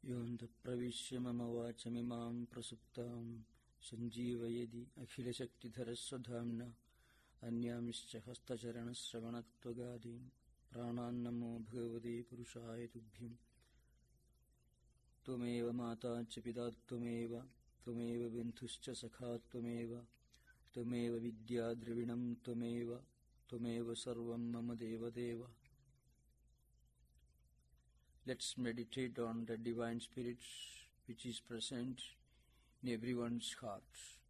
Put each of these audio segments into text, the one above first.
योऽन्तः प्रविश्य मम वाचमिमां प्रसुप्तां सञ्जीवयति अखिलशक्तिधरस्वधाम्ना अन्यांश्च हस्तचरणश्रवणत्वगादीन् प्राणान्नमो भगवते पुरुषाय तुभ्यं। त्वमेव माता च पिता त्वमेव बन्धुश्च सखा त्वमेव विद्या द्रविणं त्वमेव सर्वं मम देवदेव। Let's meditate on the Divine Spirit which is present in everyone's heart.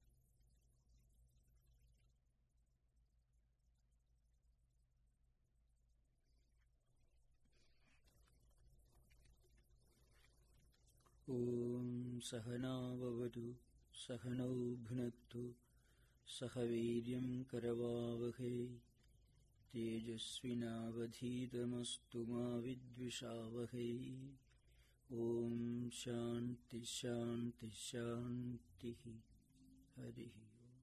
Om Sahana Vavadu Sahanau Bhunaktu Sahaviryam Karavavahai Tejasvinavadhitamastu ma vidvishavahai. Om Shanti Shanti Shanti Harihi.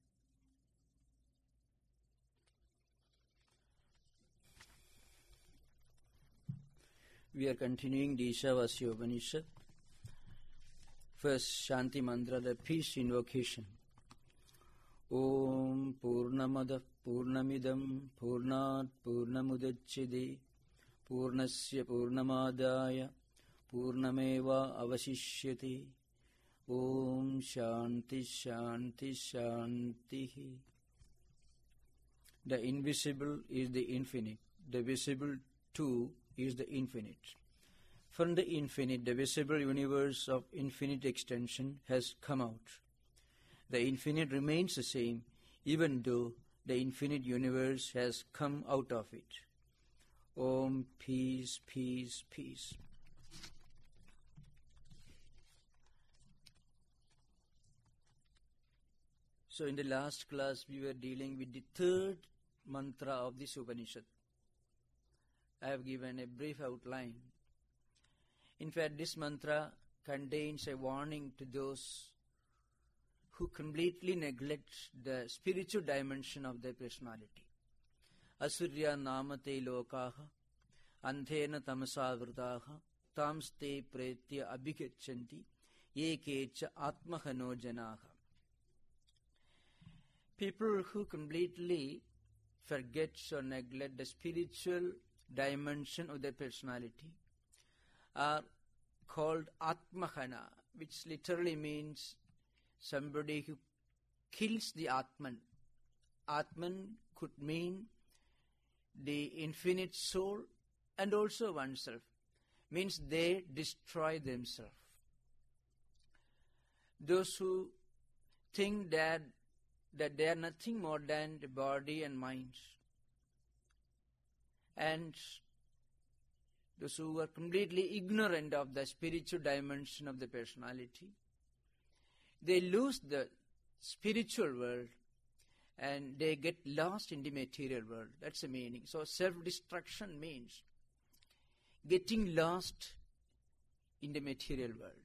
We are continuing the Ishavasya Upanishad. First Shanti Mantra, the peace invocation. Om Purnamada Purnamidam Purnat Purnamudachyate Purnasya Purnamadaya Purnameva Avashishyate. Om Shanti Shanti Shanti. The invisible is the infinite. The visible too is the infinite. From the infinite, the visible universe of infinite extension has come out. The infinite remains the same, even though the infinite universe has come out of it. Om, peace, peace, peace. So in the last class, we were dealing with the third mantra of this Upanishad. I have given a brief outline. In fact, this mantra contains a warning to those who completely neglect the spiritual dimension of their personality. Asurya namate lokaha anthena tamasa vrtaha tamste pretya abhigachanti yekecha atmahano janaha. People who completely forget or neglect the spiritual dimension of their personality are called Atmahana, which literally means somebody who kills the Atman. Atman could mean the infinite soul and also oneself. Means they destroy themselves. Those who think that they are nothing more than the body and mind, and those who are completely ignorant of the spiritual dimension of the personality, they lose the spiritual world and they get lost in the material world. That's the meaning. So self-destruction means getting lost in the material world.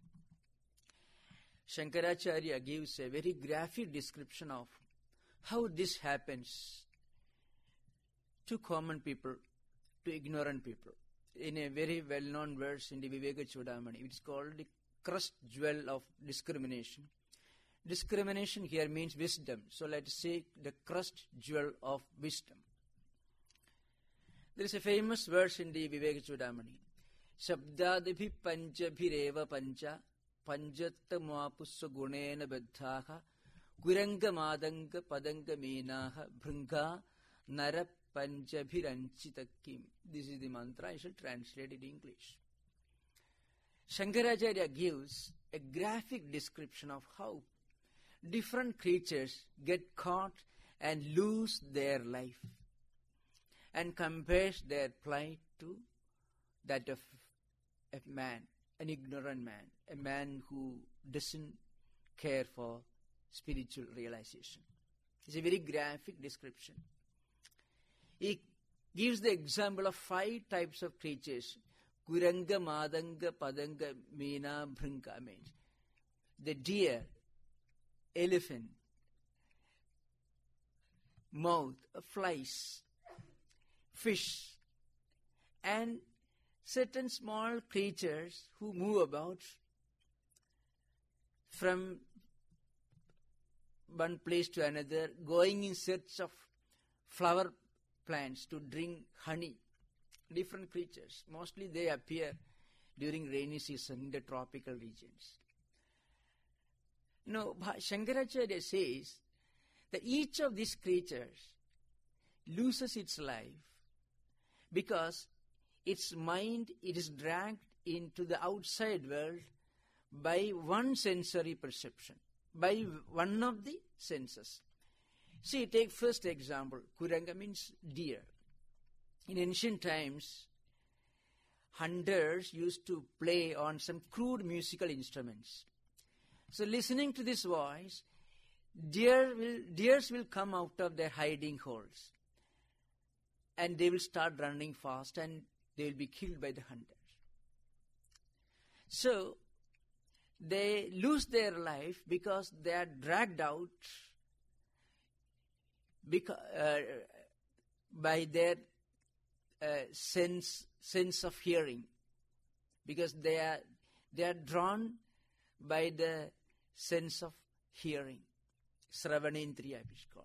Shankaracharya gives a very graphic description of how this happens to common people, to ignorant people, in a very well-known verse in the Viveka Chudamani. It's called the crust jewel of discrimination. Discrimination here means wisdom. So let's say the crust jewel of wisdom. There is a famous verse in the Viveka Chudamani. Shabdadibhi panchabhireva pancha panjatta muapussa gunena baddhaha kuranga madanga padanga meenaha bhringa nara panchabhiranchitakim. This is the mantra. I shall translate it in English. Shankaracharya gives a graphic description of how different creatures get caught and lose their life, and compares their plight to that of a man, an ignorant man, a man who doesn't care for spiritual realization. It's a very graphic description. He gives the example of 5 types of creatures. Kuranga, Madanga, Padanga, Meena, Bhringa means the deer, elephant, mouth, flies, fish, and certain small creatures who move about from one place to another, going in search of flower plants to drink honey. Different creatures. Mostly they appear during rainy season in the tropical regions. Now, Shankaracharya says that each of these creatures loses its life because its mind, it is dragged into the outside world by one sensory perception, by one of the senses. See, take first example. Kuranga means deer. In ancient times, hunters used to play on some crude musical instruments. So listening to this voice, deers will come out of their hiding holes. And they will start running fast and they will be killed by the hunters. So, they lose their life because they are dragged out by their sense of hearing, because they are drawn by the sense of hearing. Sravanendriya is called.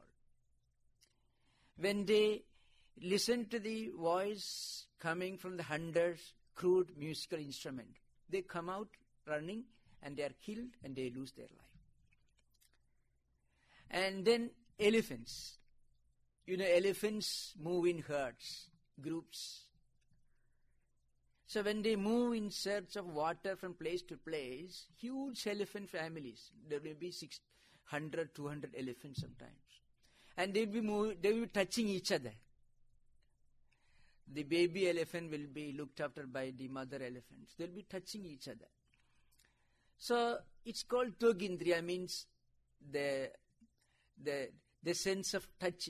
When they listen to the voice coming from the hunter's crude musical instrument, they come out running and they are killed and they lose their life. And then elephants. Elephants move in herds, groups. So when they move in search of water from place to place, huge elephant families, there will be 600, 200 elephants sometimes. And they will be touching each other. The baby elephant will be looked after by the mother elephants. They will be touching each other. So it's called Togindriya, means the sense of touch.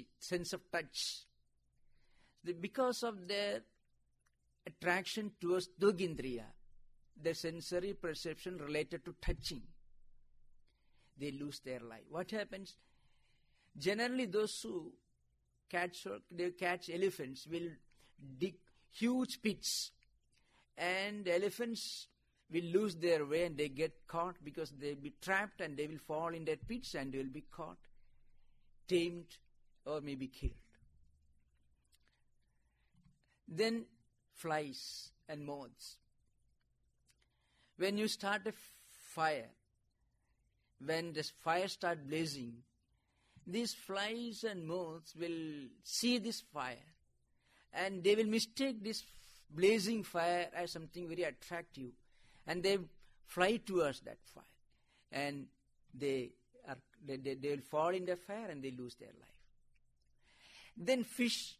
Because of their attraction towards Togindriya, the sensory perception related to touching, they lose their life. What happens? Generally, those who catch elephants will dig huge pits, and elephants will lose their way and they get caught because they will be trapped and they will fall in their pits and they will be caught, tamed, or maybe killed. Then flies and moths. When you start a fire, when the fire starts blazing, these flies and moths will see this fire and they will mistake this blazing fire as something very attractive, and they fly towards that fire, and they will fall in the fire and they lose their life. Then fish.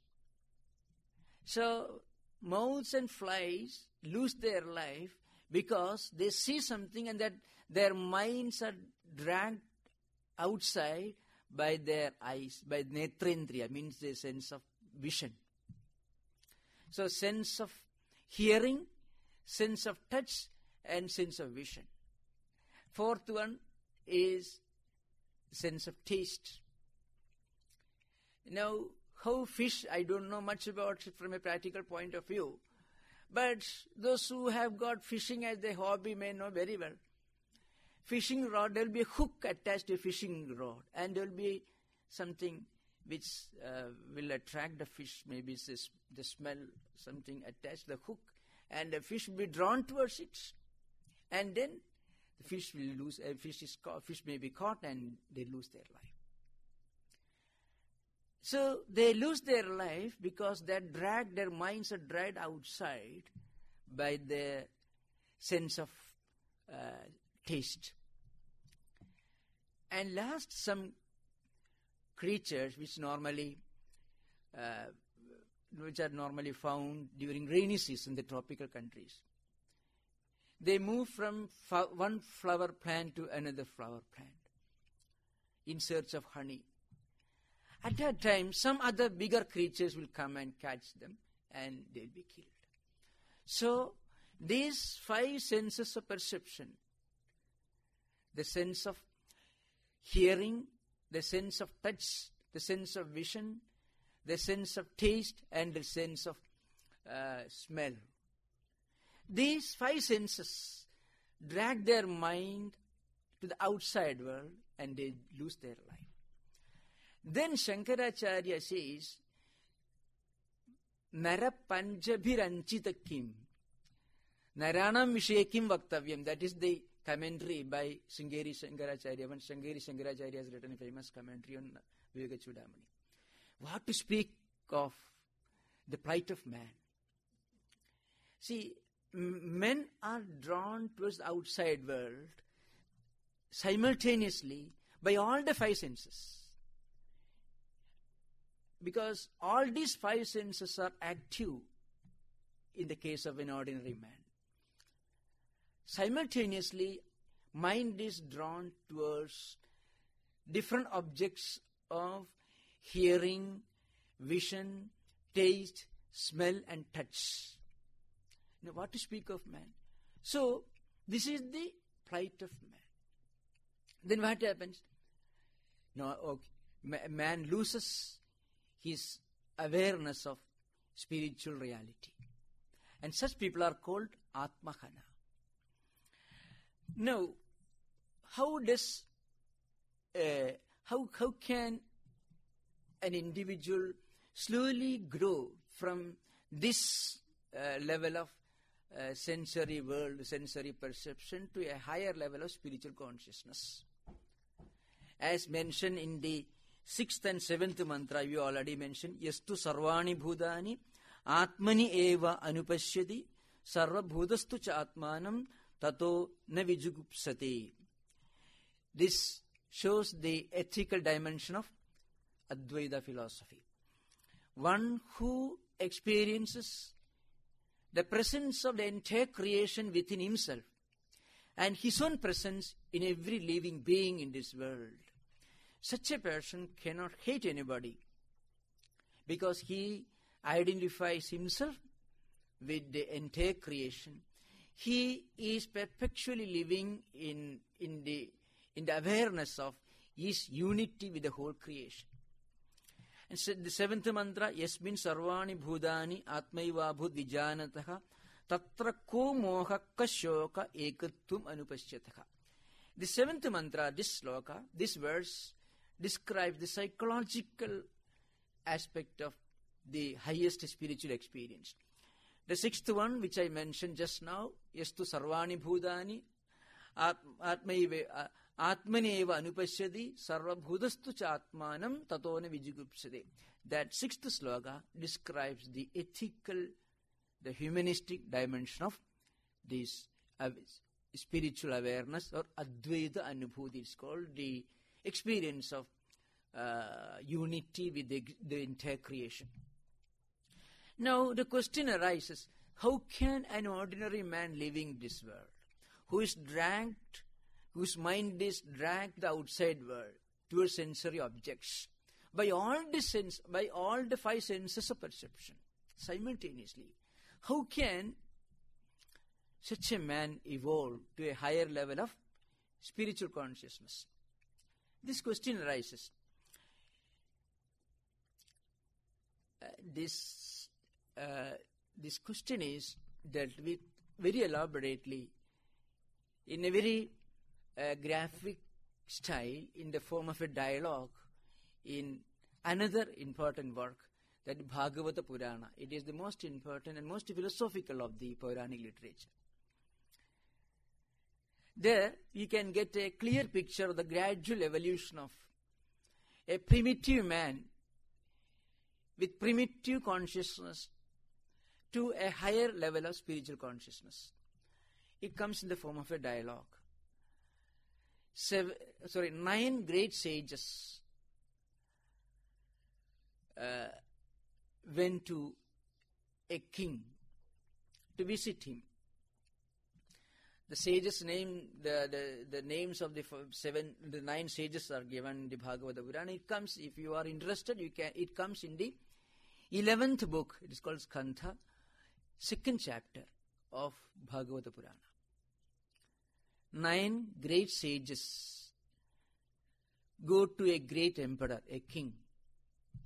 So moths and flies lose their life because they see something and that their minds are dragged outside by their eyes, by netrendriya, means the sense of vision. So sense of hearing, sense of touch, and sense of vision. Fourth one is sense of taste. Now, how fish, I don't know much about it from a practical point of view, but those who have got fishing as their hobby may know very well. Fishing rod, there will be a hook attached to a fishing rod, and there will be something which will attract the fish, maybe the smell, something attached to the hook, and the fish will be drawn towards it, and then the fish may be caught and they lose their life. So they lose their life because their minds are dragged outside by the sense of taste. And last, some creatures which are normally found during rainy season in the tropical countries. They move from one flower plant to another flower plant in search of honey. At that time, some other bigger creatures will come and catch them and they'll be killed. So, these 5 senses of perception, the sense of hearing, the sense of touch, the sense of vision, the sense of taste, and the sense of smell. these five senses drag their mind to the outside world and they lose their life. Then Shankaracharya says, Nara panjabhiranchita kim. Naranam vishekim vaktavyam. That is the commentary by Sringeri Shankaracharya. When Sringeri Shankaracharya has written a famous commentary on Viveka Chudamani. What to speak of the plight of man? See, men are drawn towards the outside world simultaneously by all the five senses. Because all these five senses are active in the case of an ordinary man. Simultaneously, mind is drawn towards different objects of hearing, vision, taste, smell and touch. Now, what to speak of man? So, this is the plight of man. Then what happens? No, okay. Man loses his awareness of spiritual reality. And such people are called Atmahana. Now, how can an individual slowly grow from this level of sensory world, sensory perception to a higher level of spiritual consciousness? As mentioned in the 6th and 7th mantra, you already mentioned, Yastu sarvani bhudani atmani eva anupashyati sarva bhudastu cha atmanam tato na vijugupsate. This shows the ethical dimension of Advaita philosophy. One who experiences the presence of the entire creation within himself and his own presence in every living being in this world. Such a person cannot hate anybody because he identifies himself with the entire creation. He is perpetually living in the awareness of his unity with the whole creation. And so the 7th mantra, Yasmin sarvani bhudani atmaiva bhud vijanataha tatra ko moha kashoka ekattum anupashyataha. The 7th mantra, this sloka, this verse, describes the psychological aspect of the highest spiritual experience. The 6th one, which I mentioned just now, Yastu sarvani bhudani atmani eva anupashyati sarva bhudastu cha atmanam tatona vijigupsade. That 6th sloka describes the ethical, the humanistic dimension of this spiritual awareness or Advaita Anubhuti. It's called the experience of unity with the entire creation. Now the question arises, how can an ordinary man living this world, whose mind is dragged the outside world towards sensory objects, by all the five senses of perception simultaneously, how can such a man evolve to a higher level of spiritual consciousness? This question arises. This question is dealt with very elaborately in a very graphic style in the form of a dialogue in another important work, that Bhagavata Purana. It is the most important and most philosophical of the Puranic literature. There you can get a clear picture of the gradual evolution of a primitive man with primitive consciousness to a higher level of spiritual consciousness. It comes in the form of a dialogue. 9 great sages went to a king to visit him. The sages name, the names of the 9 sages are given in the Bhagavata Purana. It comes, if you are interested, it comes in the 11th book. It is called Skandha, 2nd chapter of Bhagavata Purana. 9 great sages go to a great emperor, a king.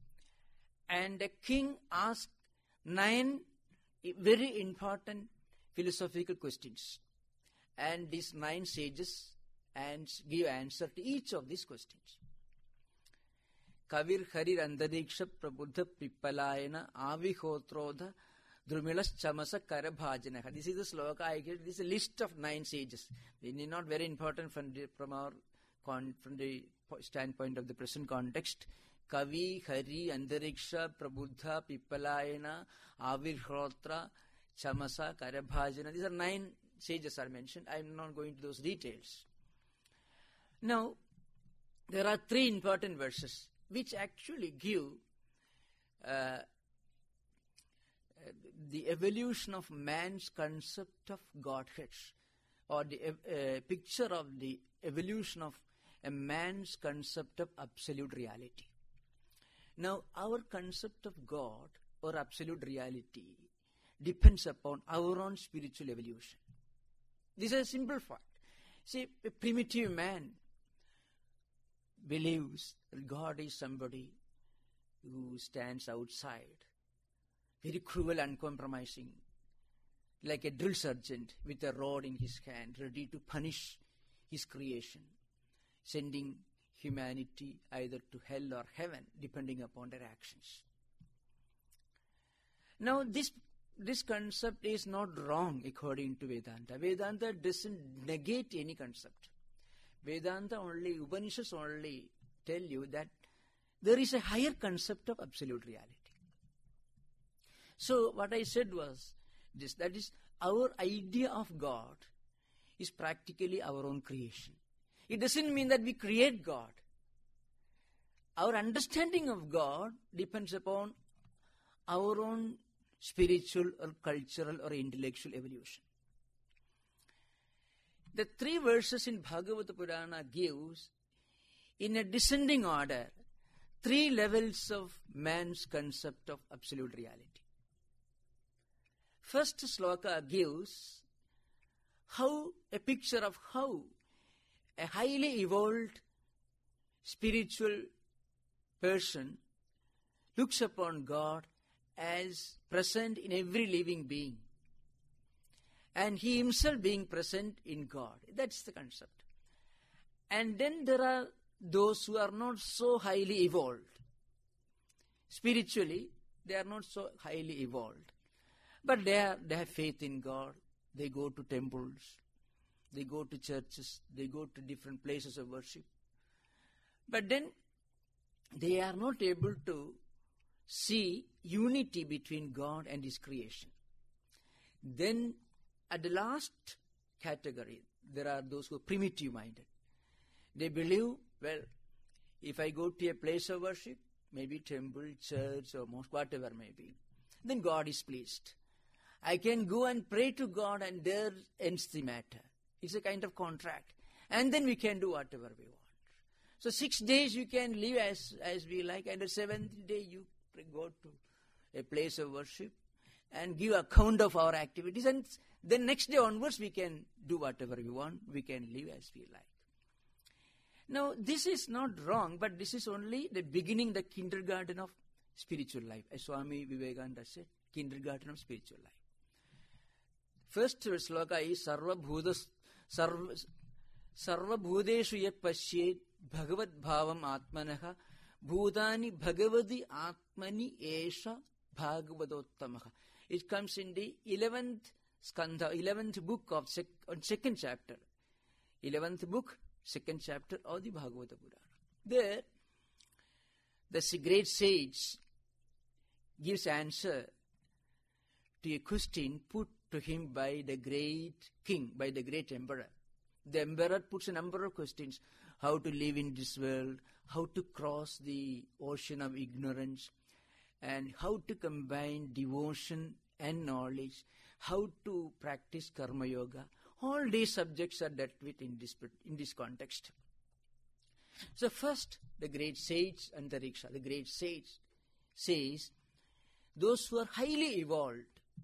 And the king asked 9 very important philosophical questions. And these 9 sages and give answer to each of these questions. Kavir Harir Andariksha Prabuddha Pipalayana Avihotrodha Drumilas Chamasa Karabhajanaha. This is the sloka I get. This is a list of 9 sages. They are not very important from the standpoint of the present context. Kavi, Hari, Andariksha, Prabuddha, Pipalayana, Avirhotra, Chamasa, Karabhajana. These are 9 sages are mentioned. I am not going to those details. Now, there are 3 important verses which actually give the evolution of man's concept of Godhead, or the picture of the evolution of a man's concept of absolute reality. Now, our concept of God or absolute reality depends upon our own spiritual evolution. This is a simple fact. See, a primitive man believes that God is somebody who stands outside, very cruel, uncompromising, like a drill sergeant with a rod in his hand, ready to punish his creation, sending humanity either to hell or heaven, depending upon their actions. Now, this concept is not wrong according to Vedanta. Vedanta doesn't negate any concept. Vedanta only, Upanishads only tell you that there is a higher concept of absolute reality. So what I said was this, that is, our idea of God is practically our own creation. It doesn't mean that we create God. Our understanding of God depends upon our own spiritual or cultural or intellectual evolution. The 3 verses in Bhagavata Purana gives, in a descending order, 3 levels of man's concept of absolute reality. First sloka gives a picture of how a highly evolved spiritual person looks upon God as present in every living being, and he himself being present in God. That's the concept. And then there are those who are not so highly evolved. Spiritually, they are not so highly evolved. But they have faith in God. They go to temples. They go to churches. They go to different places of worship. But then they are not able to see unity between God and His creation. Then at the last category, there are those who are primitive-minded. They believe, well, if I go to a place of worship, maybe temple, church, or mosque, whatever may be, then God is pleased. I can go and pray to God, and there ends the matter. It's a kind of contract. And then we can do whatever we want. So 6 days you can live as we like, and the 7th day you go to a place of worship and give account of our activities, and then next day onwards we can do whatever we want. We can live as we like. Now, this is not wrong, but this is only the beginning, the kindergarten of spiritual life. As Swami Vivekananda said, kindergarten of spiritual life. First sloka is Sarva Bhudeshu Yat Pashyet Bhagavad Bhavam Atmanaha Bhutani Bhagavadi Atmani Esha Bhagavadottamaha. It comes in the 11th skandha, 11th book of second chapter. 11th book, 2nd chapter of the Bhagavata Purana. There, the great sage gives answer to a question put to him by the great king, by the great emperor. The emperor puts a number of questions. How to live in this world, how to cross the ocean of ignorance, and how to combine devotion and knowledge, how to practice karma yoga. All these subjects are dealt with in this context. So first, the great sage Antariksha, the great sage says, those who are highly evolved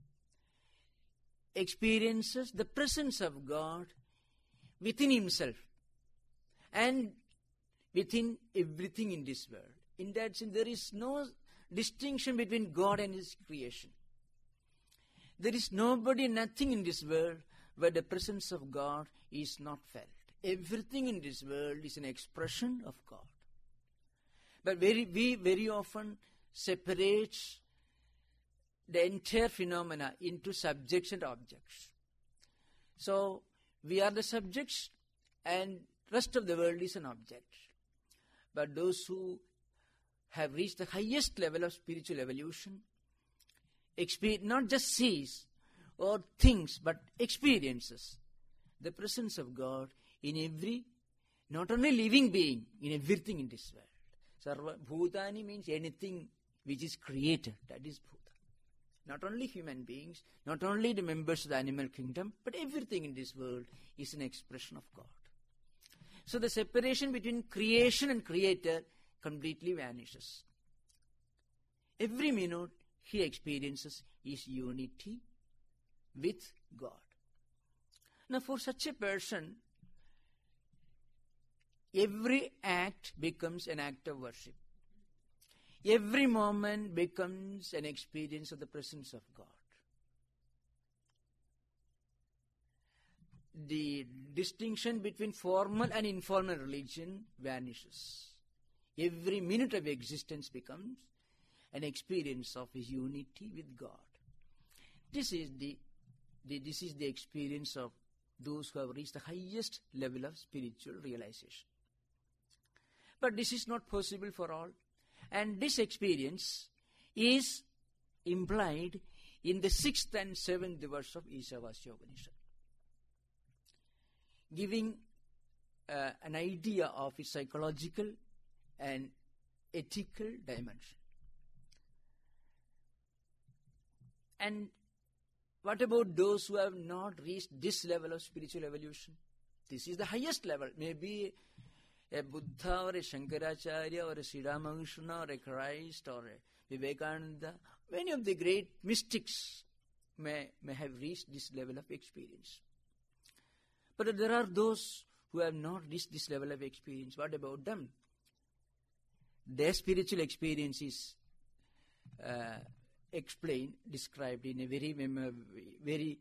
experiences the presence of God within himself and within everything in this world. In that sense, there is no distinction between God and His creation. There is nobody, nothing in this world where the presence of God is not felt. Everything in this world is an expression of God. But we very often separate the entire phenomena into subjects and objects. So we are the subjects and rest of the world is an object. But those who have reached the highest level of spiritual evolution, not just sees or thinks, but experiences the presence of God in every, not only living being, in everything in this world. Sarva Bhutani means anything which is created, that is Bhuta. Not only human beings, not only the members of the animal kingdom, but everything in this world is an expression of God. So the separation between creation and creator completely vanishes. Every minute he experiences is unity with God. Now for such a person, every act becomes an act of worship. Every moment becomes an experience of the presence of God. The distinction between formal and informal religion vanishes. Every minute of existence becomes an experience of his unity with God. This is the experience of those who have reached the highest level of spiritual realization. But this is not possible for all. And this experience is implied in the 6th and 7th verse of Ishavasya Upanishad, giving an idea of its psychological and ethical dimension. And what about those who have not reached this level of spiritual evolution? This is the highest level. Maybe a Buddha or a Shankaracharya or a Sri Ramakrishna or a Christ or a Vivekananda, many of the great mystics may have reached this level of experience. But there are those who have not reached this level of experience. What about them? Their spiritual experience is described in a very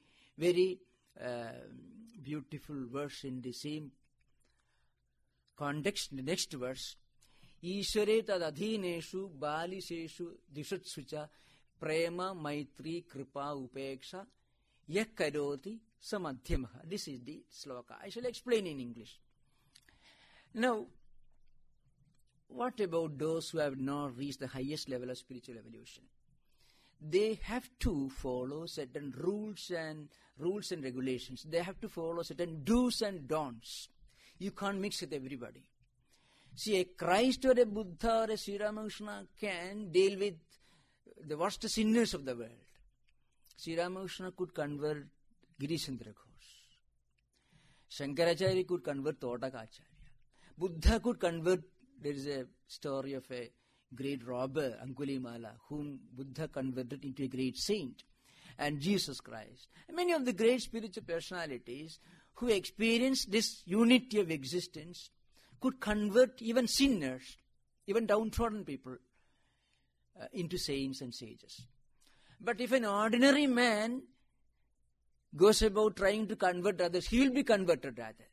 beautiful verse in the same context. In the next verse, Ishare tad adhineshu baliseshu dishutsucha prema maitri kripa upeksha yakkaroti samadhyamaha. This is the sloka. I shall explain in English. Now, what about those who have not reached the highest level of spiritual evolution? They have to follow certain rules and regulations. They have to follow certain do's and don'ts. You can't mix with everybody. See, a Christ or a Buddha or a Sri Ramakrishna can deal with the worst sinners of the world. Sri Ramakrishna could convert Girichandra Ghosh. Shankaracharya could convert Todakacharya. Buddha could convert, there is a story of a great robber, Angulimala, whom Buddha converted into a great saint. And Jesus Christ. And many of the great spiritual personalities who experienced this unity of existence could convert even sinners, even downtrodden people, into saints and sages. But if an ordinary man goes about trying to convert others, he will be converted rather.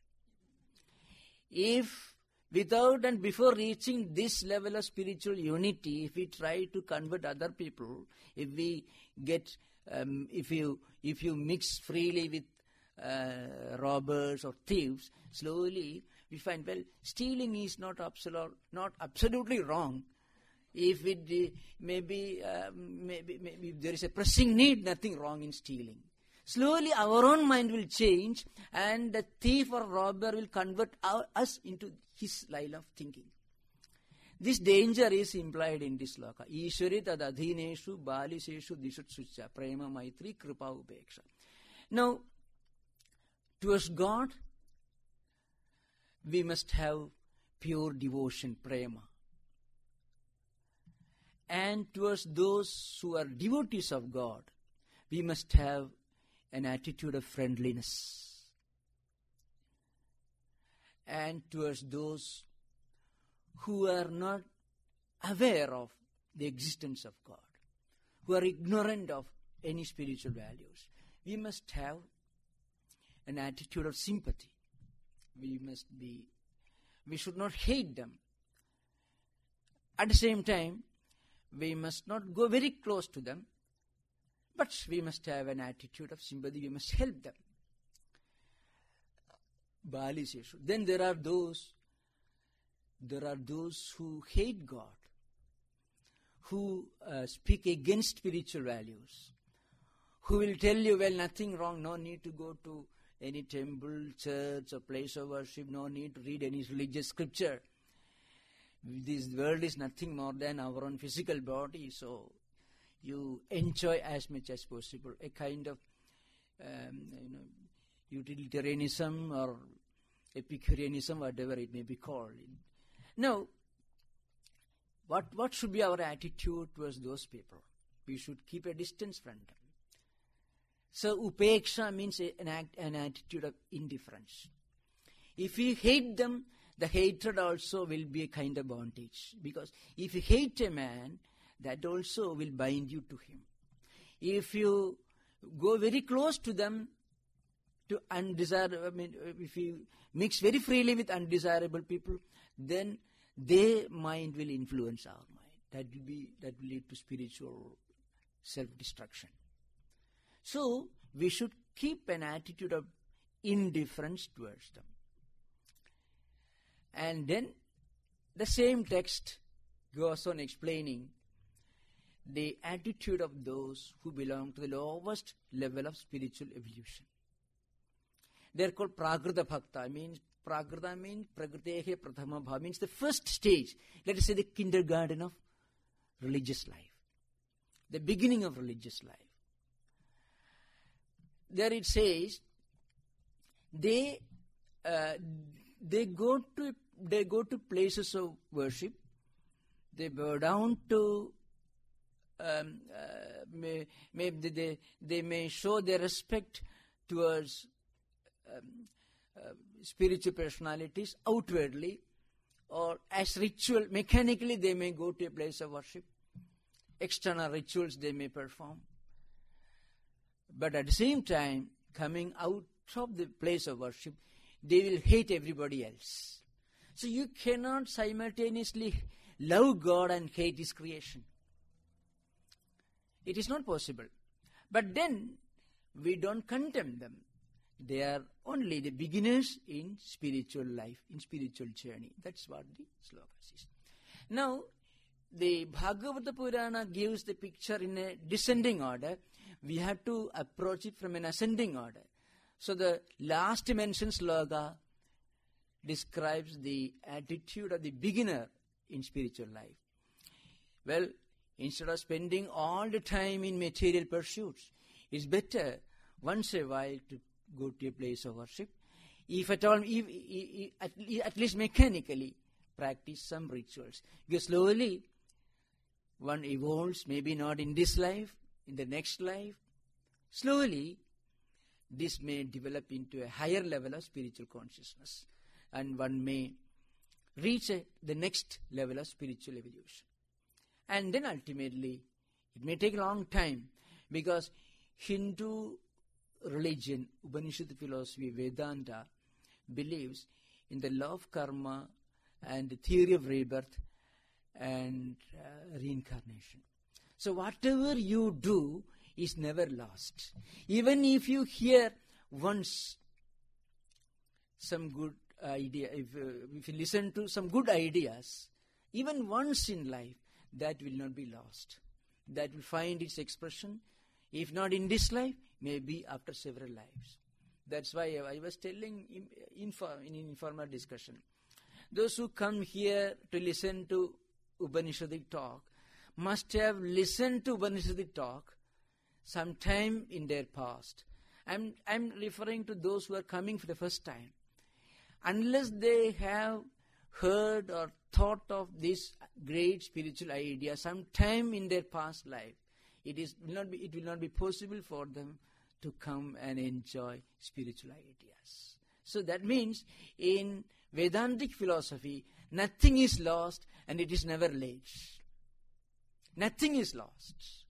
If without and before reaching this level of spiritual unity, if we try to convert other people, if we get, if you mix freely with robbers or thieves, slowly we find, well, stealing is not absolutely wrong. If it maybe there is a pressing need, nothing wrong in stealing. Slowly our own mind will change and the thief or robber will convert us into his line of thinking. This danger is implied in this sloka. Ishwari tad adhineshu baliseshu dishutsucha prema maitri kripa upeksha. Now, towards God, we must have pure devotion, prema. And towards those who are devotees of God, we must have an attitude of friendliness. And towards those who are not aware of the existence of God, who are ignorant of any spiritual values, we must have an attitude of sympathy. We should not hate them. At the same time, we must not go very close to them, but we must have an attitude of sympathy. We must help them. Bali says. Then there are those who hate God, who speak against spiritual values, who will tell you, well, nothing wrong, no need to go to any temple, church, or place of worship, no need to read any religious scripture. This world is nothing more than our own physical body, so you enjoy as much as possible. A kind of utilitarianism or Epicureanism, whatever it may be called. Now, what should be our attitude towards those people? We should keep a distance from them. So upeksha means an attitude of indifference. If we hate them, the hatred also will be a kind of bondage. Because if you hate a man, that also will bind you to him. If you go very close to them, if you mix very freely with undesirable people, then their mind will influence our mind. That will lead to spiritual self-destruction. So we should keep an attitude of indifference towards them. And then the same text goes on explaining the attitude of those who belong to the lowest level of spiritual evolution. They are called Prakrita Bhakta. Prakrita means Prakritehe Prathama Bhava, means the first stage. Let us say the kindergarten of religious life. The beginning of religious life. There it says, they go to places of worship. They bow down to. They may show their respect towards spiritual personalities outwardly, or as ritual, mechanically they may go to a place of worship. External rituals they may perform. But at the same time, coming out of the place of worship, they will hate everybody else. So you cannot simultaneously love God and hate His creation. It is not possible. But then, we don't condemn them. They are only the beginners in spiritual life, in spiritual journey. That's what the sloka says. Now, the Bhagavata Purana gives the picture in a descending order. We have to approach it from an ascending order. So the last mentioned sloka describes the attitude of the beginner in spiritual life. Well, instead of spending all the time in material pursuits, it's better once a while to go to a place of worship. If at all, at least mechanically, practice some rituals. Because slowly, one evolves, maybe not in this life, in the next life. Slowly, this may develop into a higher level of spiritual consciousness. And one may reach the next level of spiritual evolution. And then ultimately, it may take a long time, because Hindu religion, Upanishad philosophy, Vedanta, believes in the law of karma and the theory of rebirth and reincarnation. So whatever you do is never lost. Even if you hear once some good idea, if you listen to some good ideas, even once in life, that will not be lost. That will find its expression, if not in this life, maybe after several lives. That's why I was telling in informal discussion, those who come here to listen to Upanishadic talk must have listened to Upanishadic talk sometime in their past. I'm referring to those who are coming for the first time. Unless they have heard or thought of this great spiritual idea sometime in their past life, it will not be possible for them to come and enjoy spiritual ideas. So that means in Vedantic philosophy, nothing is lost and it is never late. Nothing is lost.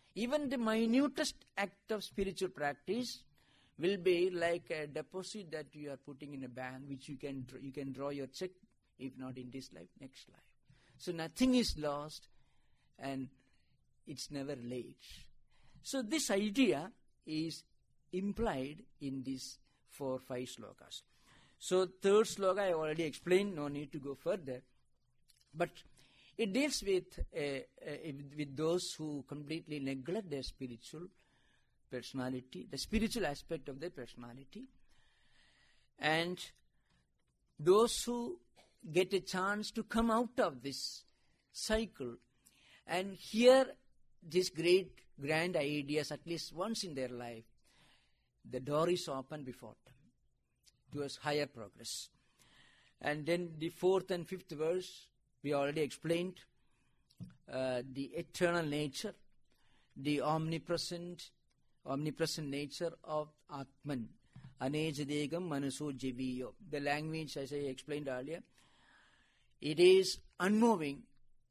Even the minutest act of spiritual practice will be like a deposit that you are putting in a bank, which you can draw your check, if not in this life, next life. So nothing is lost, and it's never late. So this idea is implied in these 4-5 slokas. So third sloka I already explained, no need to go further. But it deals with those who completely neglect their spiritual personality, the spiritual aspect of their personality, and those who get a chance to come out of this cycle and hear these grand ideas at least once in their life. The door is open before them towards higher progress. And then the 4th and 5th verse, we already explained the eternal nature, the omnipresent nature of Atman, Anejadegam Manaso Jiviyo. The language, as I explained earlier, it is unmoving,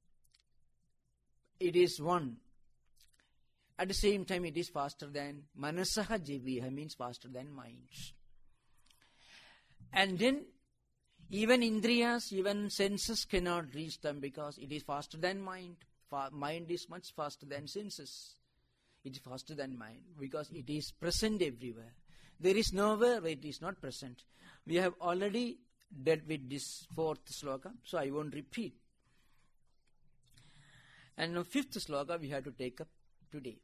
it is one. At the same time, it is faster than Manasaha Jiviha, means faster than minds. And then even Indriyas, even senses cannot reach them because it is faster than mind. Mind is much faster than senses. It is faster than mind because it is present everywhere. There is nowhere where it is not present. We have already dealt with this 4th sloka, so I won't repeat. And now 5th sloka we have to take up today.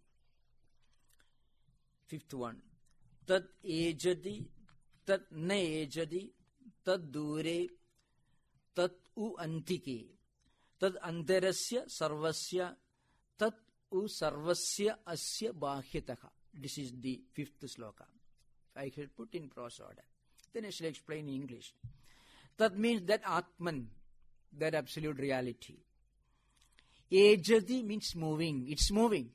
5th one. Tad ejadi, tad na ejadi, tad dure, tad u antike, tad antarasya sarvasya, tad u sarvasya asya bahyataha. This is the 5th sloka. I shall put in prose order. Then I shall explain in English. That means that Atman, that absolute reality. Ejadi means moving. It's moving.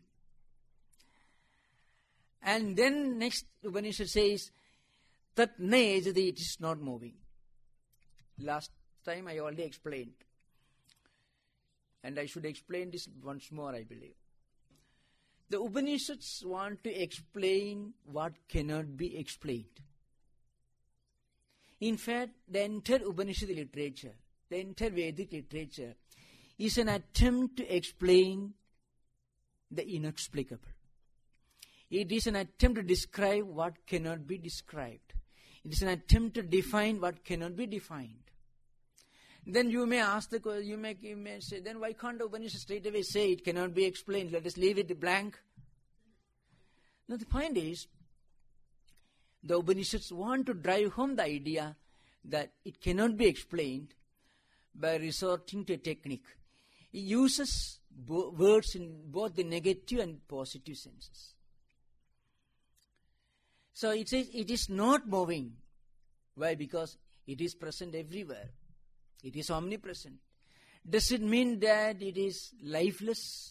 And then next Upanishad says, Tat na ejadi, it is not moving. Last time I already explained. And I should explain this once more, I believe. The Upanishads want to explain what cannot be explained. In fact, the entire Upanishad literature, the entire Vedic literature, is an attempt to explain the inexplicable. It is an attempt to describe what cannot be described. It is an attempt to define what cannot be defined. Then you may ask the question, you may say, then why can't the Upanishad straight away say it cannot be explained? Let us leave it blank. Now the point is, the Upanishads want to drive home the idea that it cannot be explained by resorting to a technique. It uses words in both the negative and positive senses. So it says it is not moving. Why? Because it is present everywhere. It is omnipresent. Does it mean that it is lifeless?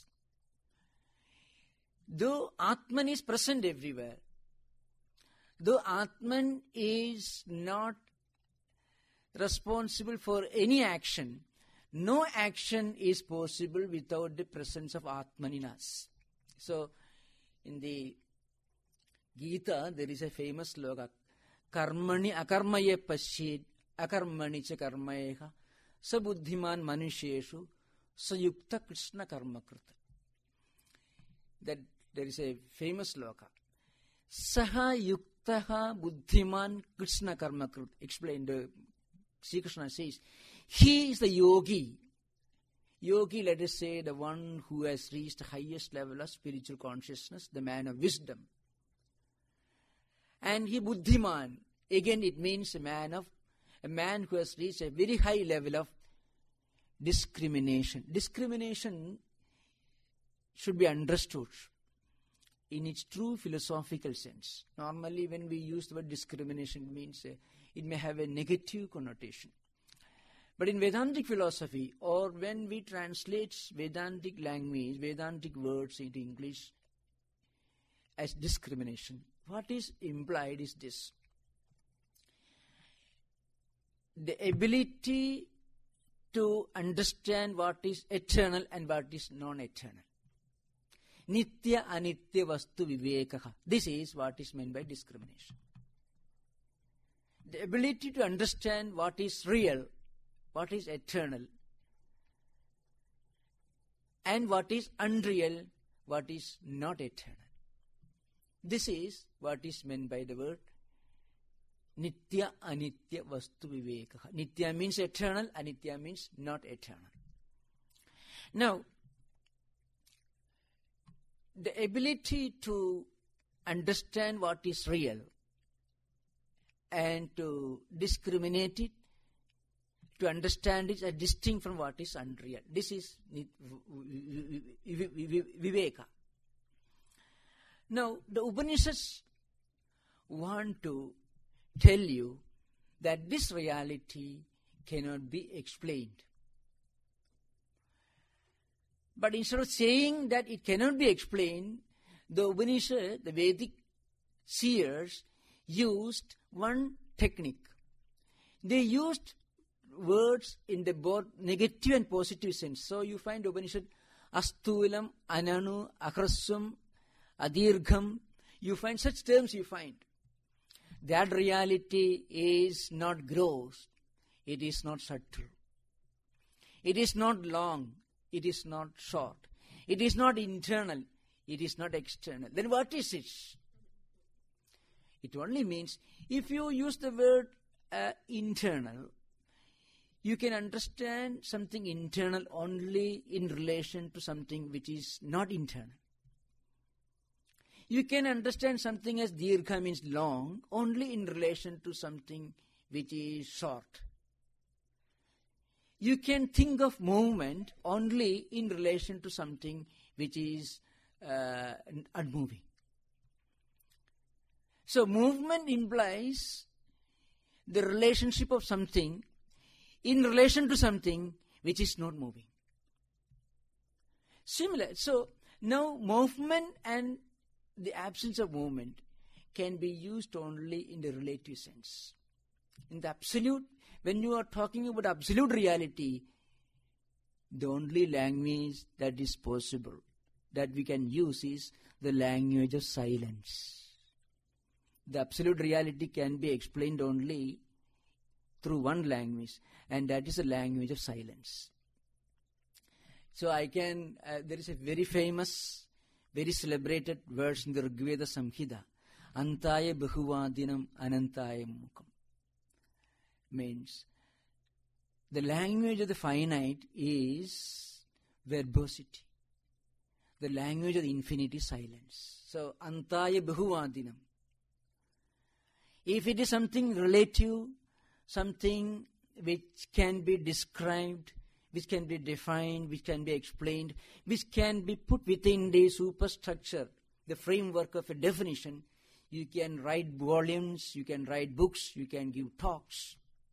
Though Atman is present everywhere, though Atman is not responsible for any action, no action is possible without the presence of Atman in us. So, in the Gita, there is a famous sloka, Karmani akarmaye pasyed, akarmani cha karmayeha, sabuddhiman manusheshu, sayukta krishna karmakrita. That there is a famous sloka. Saha yuktaha buddhiman krishna karmakrita. Explained, Sri Krishna says, he is the yogi. Yogi, let us say, the one who has reached the highest level of spiritual consciousness, the man of wisdom. And he buddhiman, again it means a man who has reached a very high level of discrimination. Discrimination should be understood in its true philosophical sense. Normally when we use the word discrimination, it means it may have a negative connotation. But in Vedantic philosophy, or when we translate Vedantic language, Vedantic words into English as discrimination, what is implied is this. The ability to understand what is eternal and what is non-eternal. Nitya anitya vastu vivekaha. This is what is meant by discrimination. The ability to understand what is real, what is eternal, and what is unreal, what is not eternal. This is what is meant by the word Nitya anitya vastu vivekaha. Nitya means eternal, anitya means not eternal. Now, the ability to understand what is real and to discriminate it, to understand it as distinct from what is unreal. This is viveka. Now, the Upanishads want to tell you that this reality cannot be explained. But instead of saying that it cannot be explained, the Upanishad, the Vedic seers, used one technique. They used words in the both negative and positive sense. So you find Upanishad astulam, ananu, akrasvam, adirgham. You find such terms you find. That reality is not gross. It is not subtle. It is not long. It is not short. It is not internal. It is not external. Then what is it? It only means if you use the word internal, you can understand something internal only in relation to something which is not internal. You can understand something as dirgha means long only in relation to something which is short. You can think of movement only in relation to something which is unmoving. So movement implies the relationship of something in relation to something which is not moving. Similar. So now movement and the absence of movement can be used only in the relative sense. In the absolute, when you are talking about absolute reality, the only language that is possible, that we can use, is the language of silence. The absolute reality can be explained only through one language, and that is the language of silence. So there is a very famous, very celebrated verse in the Rigveda Samhita, Antaya Bahuvadinam Anantaya Mukam. Means the language of the finite is verbosity. The language of the infinite is silence. So, Antaya Bahuvadinam. If it is something relative, something which can be described, which can be defined, which can be explained, which can be put within the superstructure, the framework of a definition, you can write volumes, you can write books, you can give talks.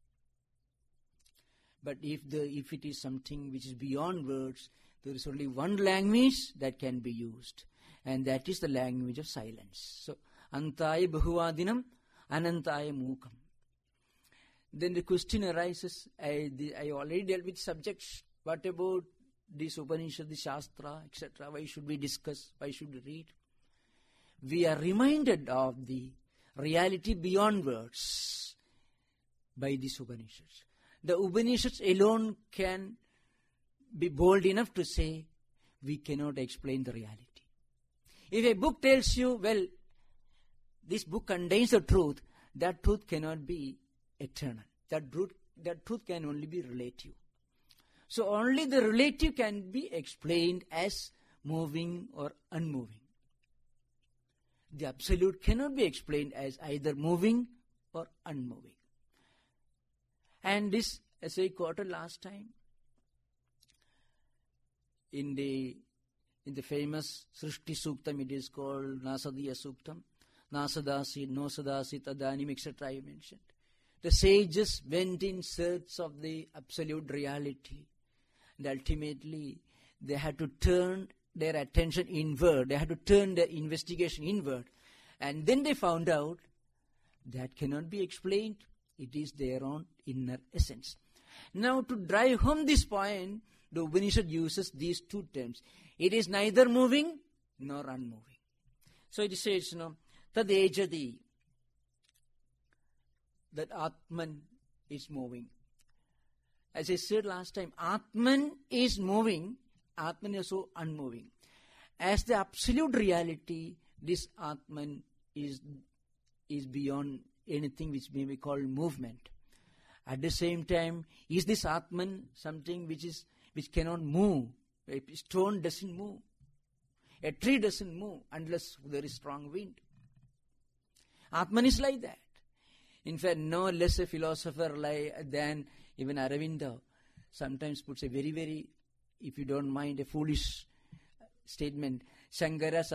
But if it is something which is beyond words, there is only one language that can be used, and that is the language of silence. So, Antaya Bahuvadinam, Anantaya Mukam. Then the question arises, I already dealt with subjects. What about this Upanishad, the Shastra, etc.? Why should we discuss? Why should we read? We are reminded of the reality beyond words by these Upanishads. The Upanishads alone can be bold enough to say, we cannot explain the reality. If a book tells you, well, this book contains the truth, that truth cannot be eternal. That truth can only be relative. So only the relative can be explained as moving or unmoving. The absolute cannot be explained as either moving or unmoving. And this, as I quoted last time, in the famous Srishti Suktam, it is called Nasadiya Suktam, Nasadasi, Nosadasi, Tadanim, etc. I mentioned. The sages went in search of the absolute reality, and ultimately they had to turn their attention inward, they had to turn their investigation inward, and then they found out that cannot be explained. It is their own inner essence. Now, to drive home this point, the Upanishad uses these two terms. It is neither moving nor unmoving. So it says, tad ejati, that Atman is moving. As I said last time, Atman is moving, Atman is so unmoving. As the absolute reality, this Atman is beyond anything which may be called movement. At the same time, is this Atman something which cannot move? A stone doesn't move. A tree doesn't move unless there is strong wind. Atman is like that. In fact, no less a philosopher than even Aurobindo sometimes puts a very, very, if you don't mind, a foolish statement. Shankara's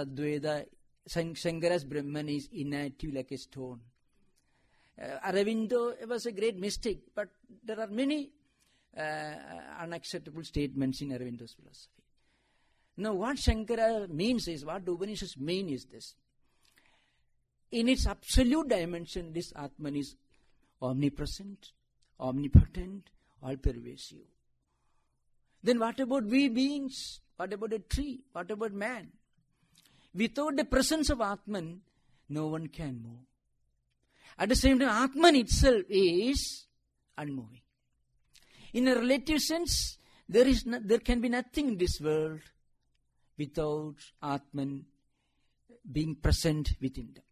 Brahman is inactive like a stone. Aurobindo was a great mystic, but there are many unacceptable statements in Aurobindo's philosophy. Now, what Shankara means is, what the Upanishads mean is this. In its absolute dimension, this Atman is omnipresent, omnipotent, all-pervasive. Then what about we beings? What about a tree? What about man? Without the presence of Atman, no one can move. At the same time, Atman itself is unmoving. In a relative sense, there can be nothing in this world without Atman being present within them.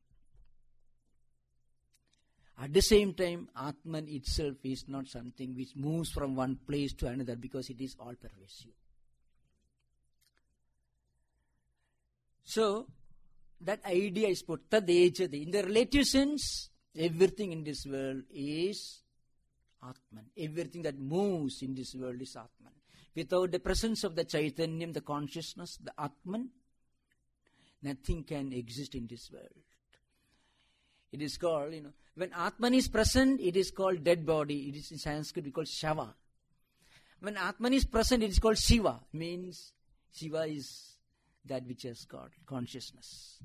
At the same time, Atman itself is not something which moves from one place to another because it is all-pervasive. So, that idea is put, tad ejati. In the relative sense, everything in this world is Atman. Everything that moves in this world is Atman. Without the presence of the Chaitanyam, the consciousness, the Atman, nothing can exist in this world. It is called, when Atman is present, it is called dead body. It is in Sanskrit called Shava. When Atman is present, it is called Shiva. Means Shiva is that which has got consciousness.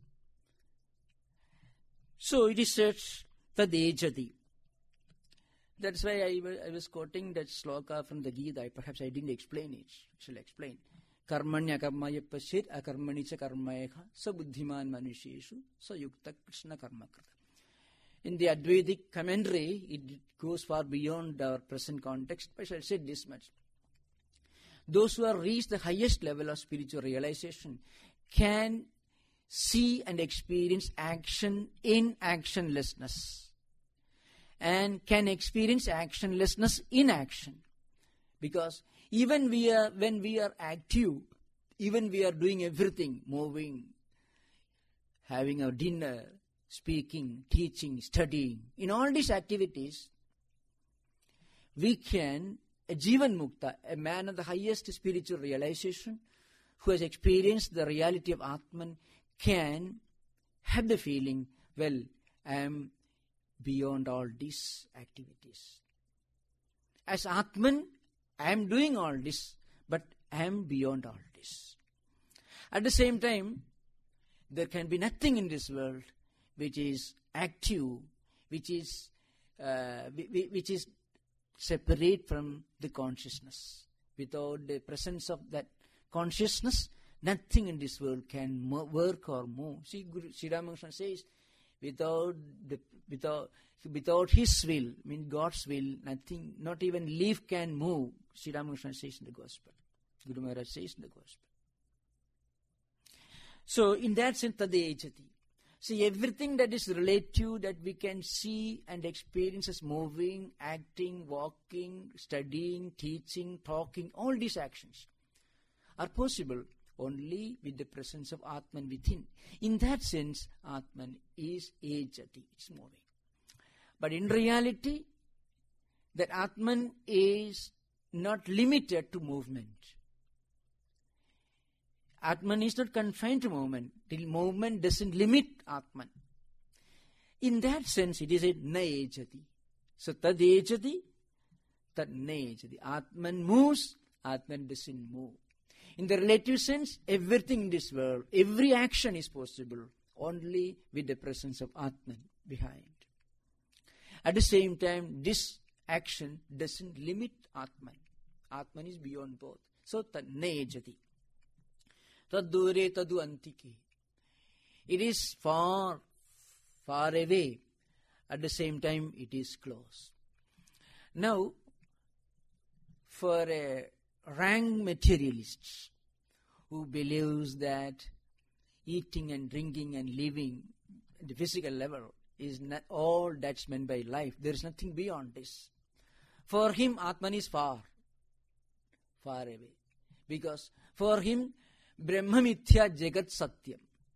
So it is said, tad ejati. That's why I was quoting that sloka from the Gita. Perhaps I didn't explain it. I shall explain. Karmanya karmaya pasyet akarmani cha karmayekha sa buddhiman manusheshu sa yukta krishna karma krita. In the Advaitic commentary, it goes far beyond our present context, but I shall say this much. Those who have reached the highest level of spiritual realization can see and experience action in actionlessness, and can experience actionlessness in action. Because even when we are active, even we are doing everything, moving, having our dinner, speaking, teaching, studying, in all these activities, we can, a Jivan Mukta, a man of the highest spiritual realization, who has experienced the reality of Atman, can have the feeling, well, I am beyond all these activities. As Atman, I am doing all this, but I am beyond all this. At the same time, there can be nothing in this world which is active, which is separate from the consciousness. Without the presence of that consciousness, nothing in this world can work or move. See, Sri Ramakrishna says, without his will, I mean God's will, nothing, not even leaf can move. Sri Ramakrishna says in the Gospel. Guru Maharaj says in the Gospel. So, in that sense, tad ejati. See, everything that is relative, that we can see and experience as moving, acting, walking, studying, teaching, talking, all these actions are possible only with the presence of Atman within. In that sense, Atman is ejati, it's moving. But in reality, that Atman is not limited to movement. Atman is not confined to movement. Till movement doesn't limit Atman. In that sense, it is a na ejati. So, tad ejati, tad na ejati. Atman moves, Atman doesn't move. In the relative sense, everything in this world, every action is possible only with the presence of Atman behind. At the same time, this action doesn't limit Atman. Atman is beyond both. So, tad na ejati. Tad-dure tadu antike. It is far, far away. At the same time, it is close. Now, for a rank materialist who believes that eating and drinking and living at the physical level is not all that's meant by life, there is nothing beyond this. For him, Atman is far, far away. Because for him, Brahma Mithya Jagat Satyam.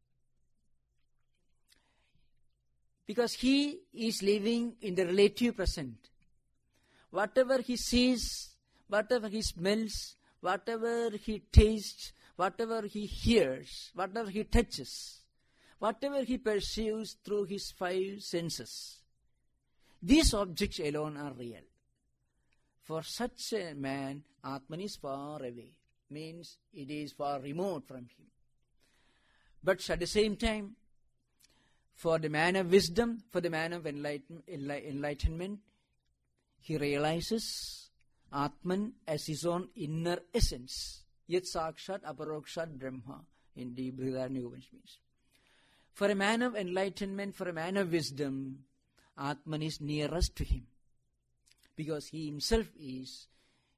Because he is living in the relative present. Whatever he sees, whatever he smells, whatever he tastes, whatever he hears, whatever he touches, whatever he perceives through his 5 senses, these objects alone are real. For such a man, Atman is far away, means it is far remote from him. But at the same time, for the man of wisdom, for the man of enlightenment, he realizes Atman as his own inner essence. Yat Sakshat Aparokshat Brahma in the Brihadaranyupanishad means. For a man of enlightenment, for a man of wisdom, Atman is nearest to him. Because he himself is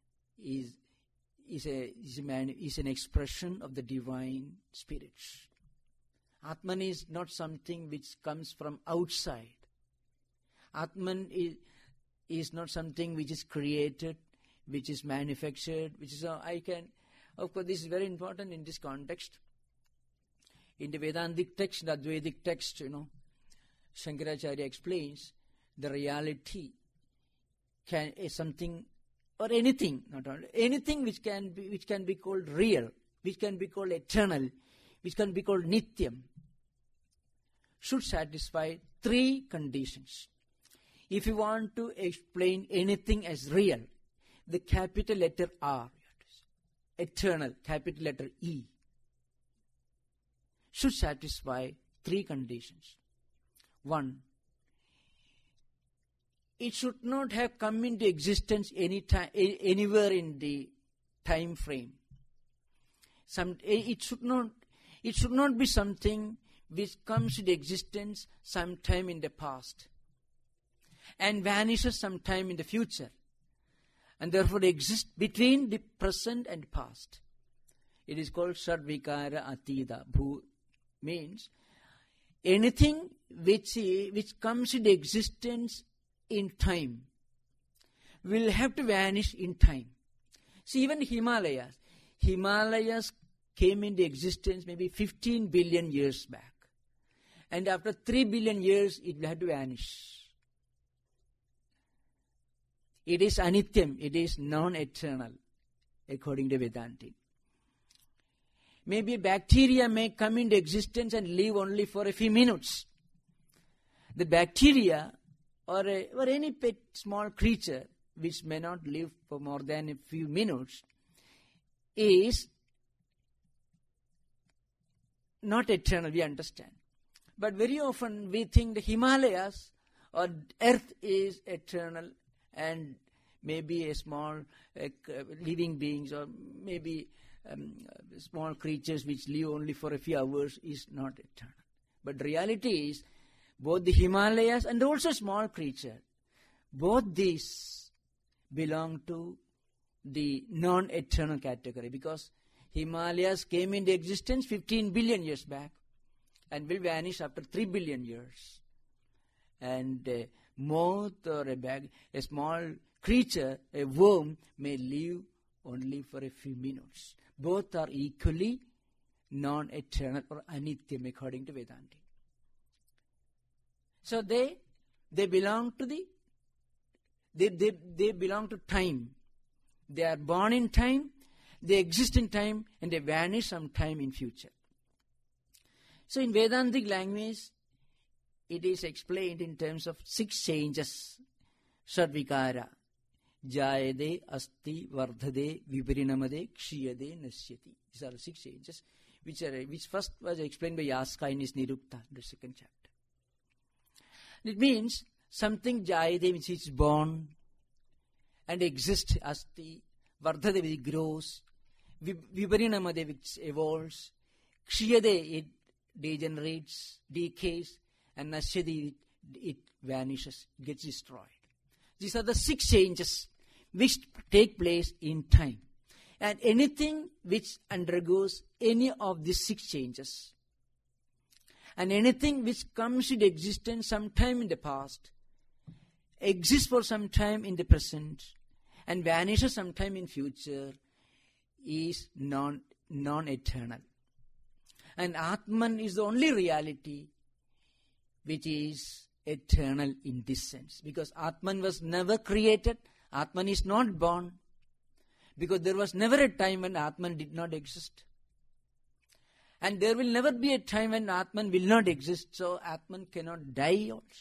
an expression of the divine spirit. Atman is not something which comes from outside. Atman is not something which is created, which is manufactured, which is of course this is very important in this context. In the Vedantic text, the Advaitic text, Shankaracharya explains the reality is something or anything, not only anything which can be called real, which can be called eternal, which can be called nityam, should satisfy 3 conditions. If you want to explain anything as real, the capital letter R, eternal, capital letter E, should satisfy 3 conditions. 1, it should not have come into existence anywhere in the time frame. It should not be something which comes into existence sometime in the past and vanishes sometime in the future, and therefore exists between the present and past. It is called Sadvikara Atida. Bhu means anything which comes into existence in time will have to vanish in time. See, even Himalayas came into existence maybe 15 billion years back. And after 3 billion years, it will have to vanish. It is anityam, it is non-eternal, according to Vedanta. Maybe bacteria may come into existence and live only for a few minutes. The bacteria or any pet small creature which may not live for more than a few minutes is not eternal, we understand. But very often we think the Himalayas or earth is eternal, and maybe a small living beings or maybe small creatures which live only for a few hours is not eternal. But the reality is both the Himalayas and also small creature, both these belong to the non-eternal category, because Himalayas came into existence 15 billion years back and will vanish after 3 billion years. And a moth or a small creature, a worm, may live only for a few minutes. Both are equally non-eternal or anityam according to Vedanta. So they belong to they belong to time. They are born in time, they exist in time, and they vanish sometime in future. So in Vedantic language, it is explained in terms of 6 changes. Sadvikara. Jayade, Asti, Vardhade, Viparinamade, Kshiyade, Nasyati. These are the 6 changes, which first was explained by Yaska in his Nirukta, the 2nd chapter. It means something Jayade, which is born and exists, Asti, Vardhade, which grows, Viparinamade, which evolves, Kshiyade, it degenerates, decays, and Nasyati, it vanishes, gets destroyed. These are the 6 changes which take place in time. And anything which undergoes any of these 6 changes, and anything which comes into existence sometime in the past, exists for some time in the present, and vanishes sometime in future, is non-eternal. And Atman is the only reality which is eternal in this sense. Because Atman was never created, Atman is not born, because there was never a time when Atman did not exist. And there will never be a time when Atman will not exist, so Atman cannot die also.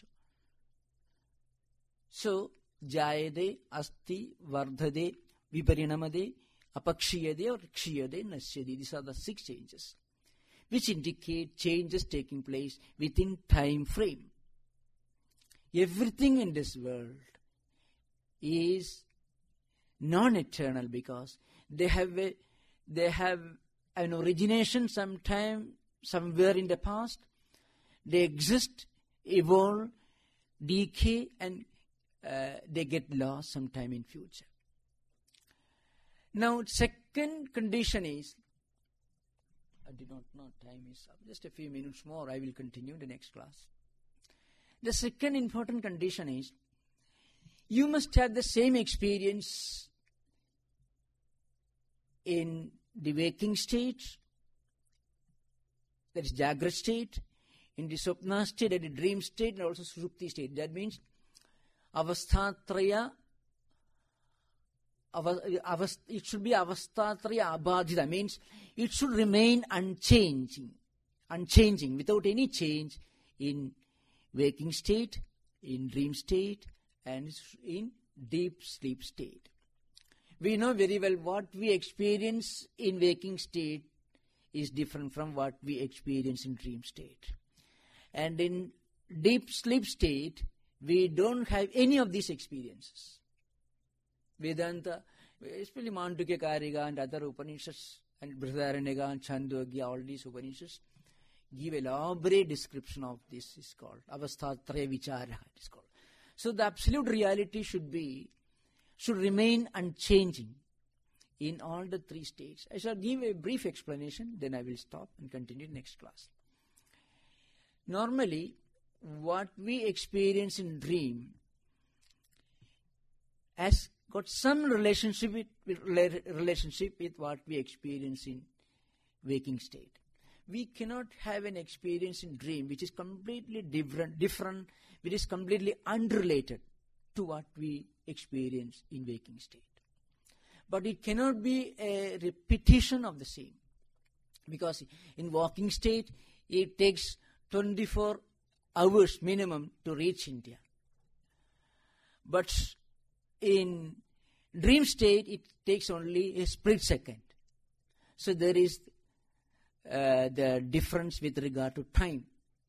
So, Jayade, Asti, Vardhade, Viparinamade, Apakshiyade or Kshiyade, Nasyade. These are the 6 changes which indicate changes taking place within time frame. Everything in this world is non-eternal because they have an origination sometime, somewhere in the past. They exist, evolve, decay, and they get lost sometime in future. Now, second condition is, I did not know time is up. Just a few minutes more, I will continue the next class. The second important condition is, you must have the same experience in the waking state, that is Jagrat state, in the Swapna state, that is dream state, and also Sushupti state. That means Avasthatraya, it should be Avasthatraya Abhajita, means it should remain unchanging, without any change in waking state, in dream state, and in deep sleep state. We know very well what we experience in waking state is different from what we experience in dream state. And in deep sleep state, we don't have any of these experiences. Vedanta, especially Mandukya Karika and other Upanishads, and Brihadaranyaka and Chandogya, all these Upanishads, give elaborate description of this, is called Avasthatraya Vichara, it is called. So the absolute reality should remain unchanging in all the 3 states. I shall give a brief explanation, then I will stop and continue next class. Normally, what we experience in dream has got some relationship with what we experience in waking state. We cannot have an experience in dream which is completely different, which is completely unrelated to what we experience in waking state. But it cannot be a repetition of the same. Because in waking state, it takes 24 hours minimum to reach India. But in dream state, it takes only a split second. So there is the difference with regard to time.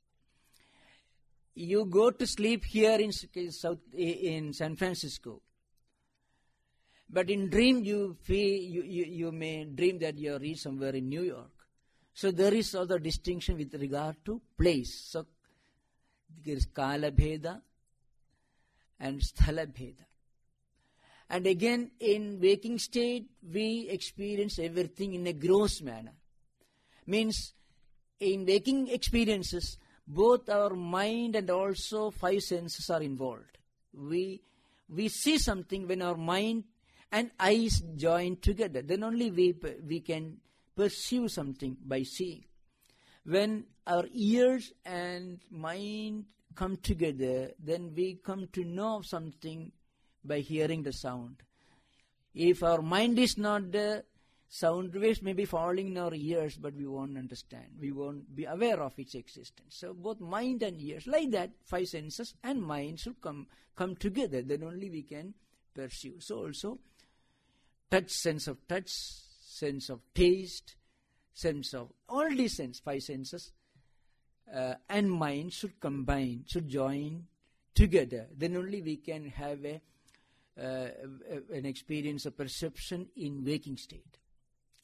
You go to sleep here in San Francisco, but in dream you may dream that you are reached somewhere in New York. So there is also distinction with regard to place. So there is Kala Bheda and Sthala Bheda. And again, in waking state, we experience everything in a gross manner. Means, in waking experiences, both our mind and also 5 senses are involved. We see something when our mind and eyes join together. Then only we can perceive something by seeing. When our ears and mind come together, then we come to know something by hearing the sound. If our mind is not there, sound waves may be falling in our ears, but we won't understand. We won't be aware of its existence. So both mind and ears, like that, 5 senses and mind should come together. Then only we can perceive. So also, sense of touch, sense of taste, sense of all these 5 senses, and mind should combine, should join together. Then only we can have an experience of perception in waking state.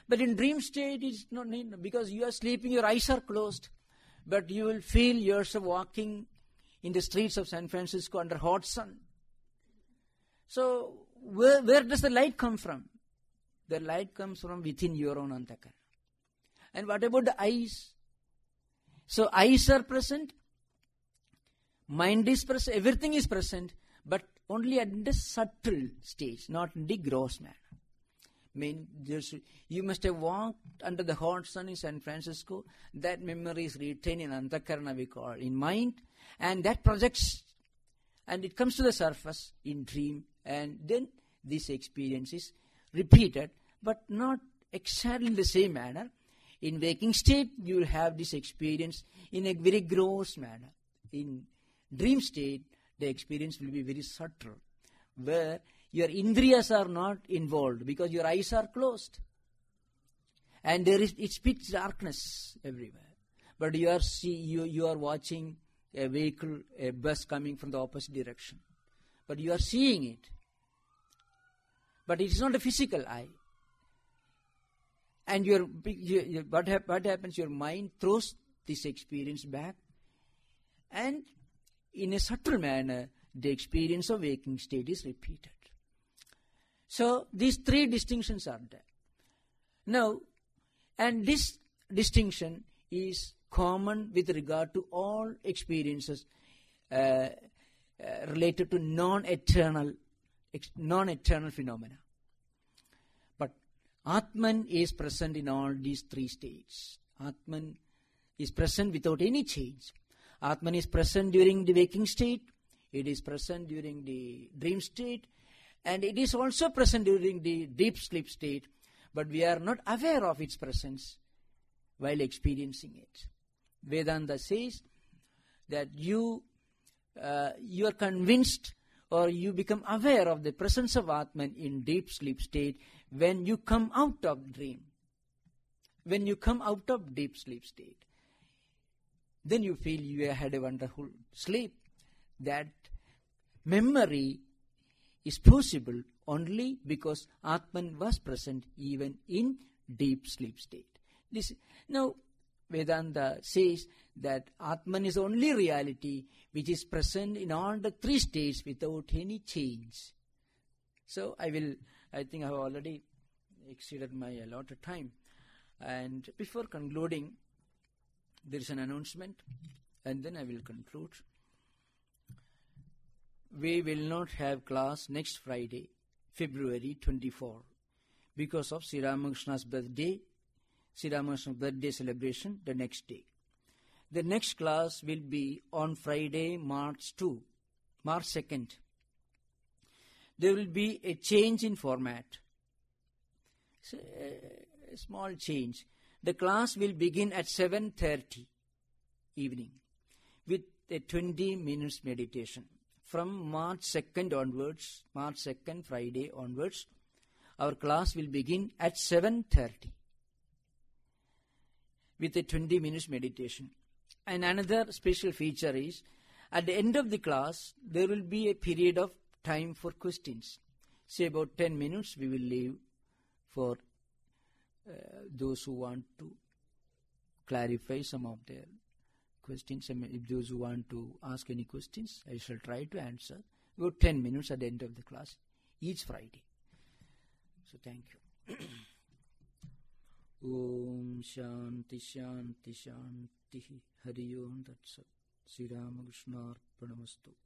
But in dream state, it's not need, because you are sleeping, your eyes are closed, but you will feel yourself walking in the streets of San Francisco under hot sun. So where does the light come from? The light comes from within your own antakara. And what about the eyes? So eyes are present, mind is present, everything is present, but only at the subtle stage, not in the gross manner. I mean, you must have walked under the hot sun in San Francisco. That memory is retained in antakarana, we call, in mind, and that projects, and it comes to the surface in dream, and then this experience is repeated, but not exactly in the same manner. In waking state, you will have this experience in a very gross manner. In dream state, the experience will be very subtle, where your indriyas are not involved because your eyes are closed. And it's pitch darkness everywhere. But you are watching a vehicle, a bus coming from the opposite direction. But you are seeing it. But it is not a physical eye. And what happens? Your mind throws this experience back, and in a subtle manner, the experience of waking state is repeated. So these three distinctions are there. Now, and this distinction is common with regard to all experiences related to non-eternal phenomena. But Atman is present in all these three states. Atman is present without any change. Atman is present during the waking state, it is present during the dream state, and it is also present during the deep sleep state, but we are not aware of its presence while experiencing it. Vedanta says that you are convinced, or you become aware of the presence of Atman in deep sleep state when you come out of dream. When you come out of deep sleep state, then you feel you had a wonderful sleep. That memory is possible only because Atman was present even in deep sleep state. Now, Vedanta says that Atman is only reality which is present in all the three states without any change. So I think I have already exceeded my allotted time. And before concluding, there is an announcement, and then I will conclude. We will not have class next Friday, February 24, because of Sri Ramakrishna's birthday, celebration the next day. The next class will be on Friday, March 2nd. There will be a change in format. A small change. The class will begin at 7:30 evening with a 20 minutes meditation. From March 2nd onwards, March 2nd, Friday onwards, our class will begin at 7:30 with a 20 minutes meditation. And another special feature is, at the end of the class, there will be a period of time for questions. Say about 10 minutes we will leave for those who want to clarify some of their questions. If those who want to ask any questions, I shall try to answer. About 10 minutes at the end of the class, each Friday. So thank you. Om Shanti Shanti Shanti Hari Om Tat Sat. Sri Ramakrishna Arpanamastu.